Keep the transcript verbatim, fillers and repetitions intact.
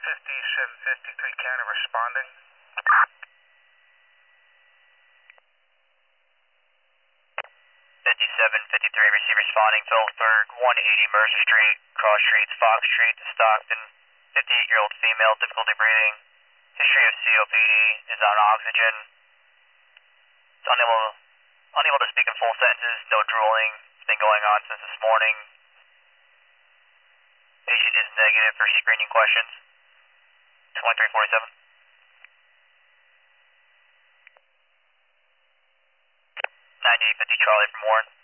fifty-seven fifty-three county responding. fifty-seven fifty-three, receive responding, Phillipsburg, one eighty Mercer Street, cross streets, Fox Street to Stockton, fifty-eight-year-old female, difficulty breathing, history of C O P D, is on oxygen, is unable, unable to speak in full sentences, no drooling, it's been going on since this morning. Patient is negative for screening questions. twenty-three forty-seven. ninety-eight fifty Charlie from Warren.